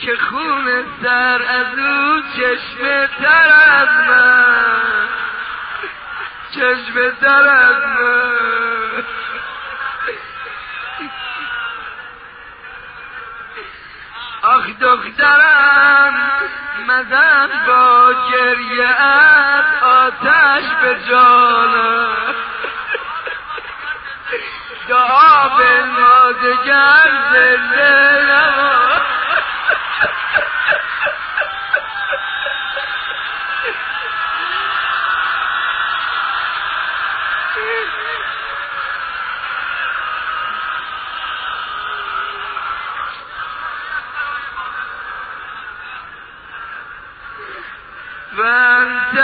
که خون سر از او چشمه تر از من، چشمه تر از من. آخ دخترم مزن با گریه ات آتش به جانم، دعا به ما دگر زنده نما. وانت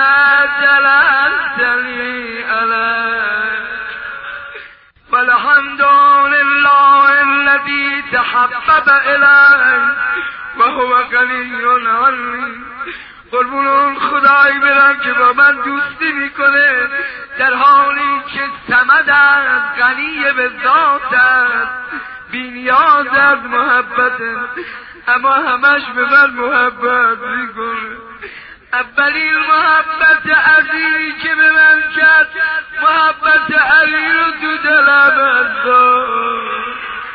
دللتني عليك والحمد لله الذي تحبب إلي وهو غني عني. قربون اون خدایی برم که با من دوستی میکنه در حالی که صمد است، غنی به ذات است، بی نیاز از محبت، اما همش به من محبت میکنه. اولین محبت عزیزی که به من کرد محبت علی رو تو دلم انداخت.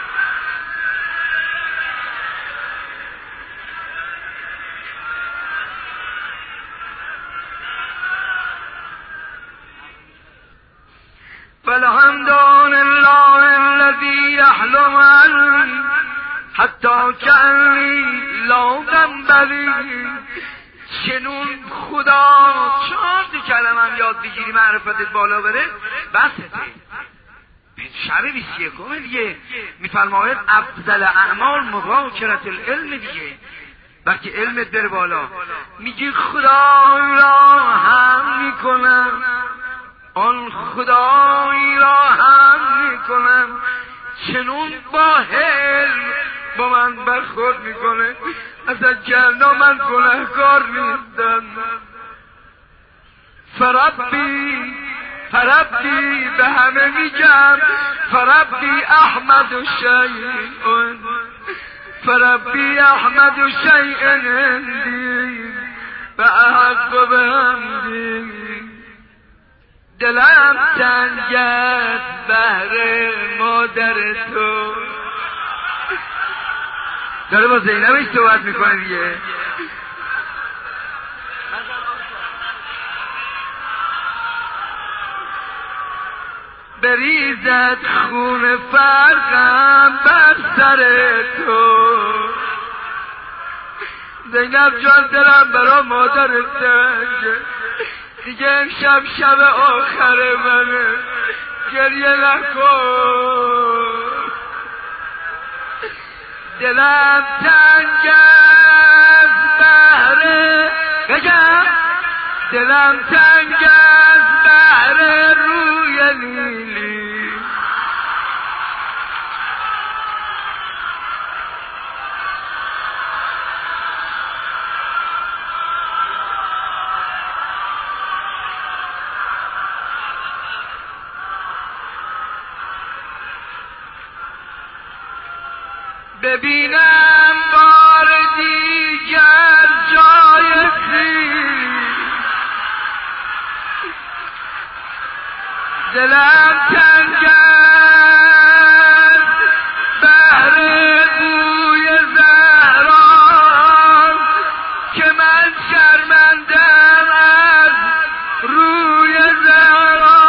والحمد لله الذي يحلم عني حتی كأني لا ذنب. شنون خدا 4 کلمه یاد بگیری معرفتت بالا بره بسته. شب 21 دیگه میفرماید افضل اعمال مذاکرة العلم دیگه. وقتی علمت بره بالا میگی خدای را هم میکنم، آن خدای را هم میکنم، چنون با علم با من برخورد میکنه. اصلا کرنا من گناهکار نیستم. فربی به همه میگم فربی احمد و شیء، فربی احمد و شیء اندی و احق به همدی. دلم تنگ است بهر مادر تو. داره با زینبش صحبت میکنه دیگه. بریزد خون فرقم بر سر تو. زینب جان دلم برا مادر تنگه دیگه، امشب شب آخر منه، گریه نکن. دلم تنگ از بهر بگم، دلم تنگ از بهر روی لیلی. ببینم بار دیگر جای خویش، دلم تنگ است بهر بوی زهرا که من شرمندم از روی زهرا.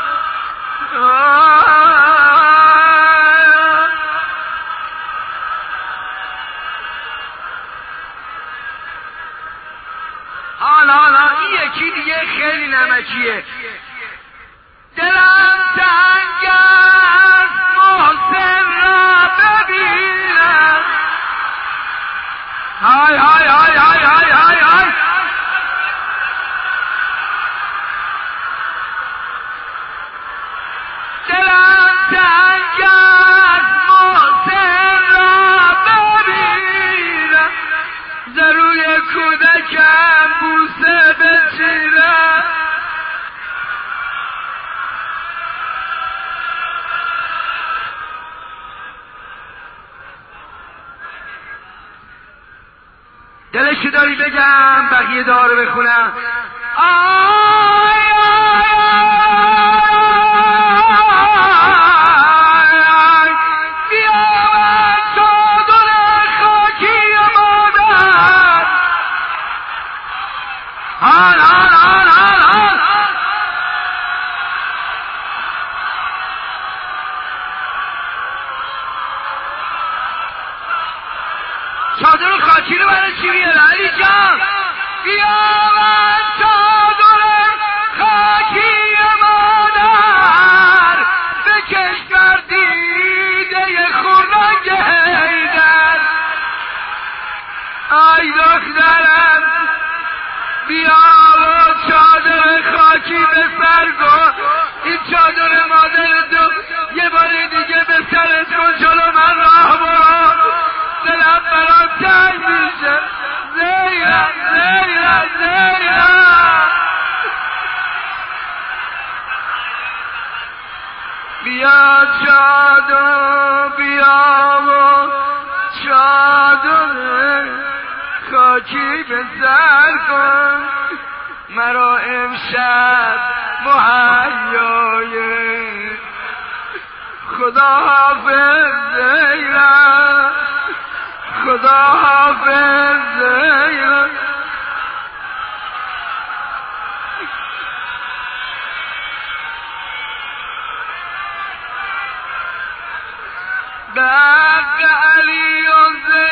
حالا این یکی دیگه خیلی نمکیه. دلم تنگ است محسن را ببینم. های های های های های های های. دلم تنگ است محسن را ببینم، ز روی کودکم بوسه بچینم. دلشو داری بگم بقیه دارو بخونم. آی بیامد چادر خاکی مادر. حال حال حال حال حال چادر خاکی رو برای چی میاره علی جان؟ بیامد چادر خاکی مادر بکش بر دیده خورنگ حیدر. ای دخترم بیا و چادر خاکی به سر کن. این چادر مادر تو یه بار دیگه به سرت کن. جلو من راه برو، دلم برام تنگ میشه. زینب زینب زینب بیا چادر بیا و چادر خاکی به سر کن. مرا امشب مهیای خدا حافظ زینب، خدا حافظ زینب. بق علی و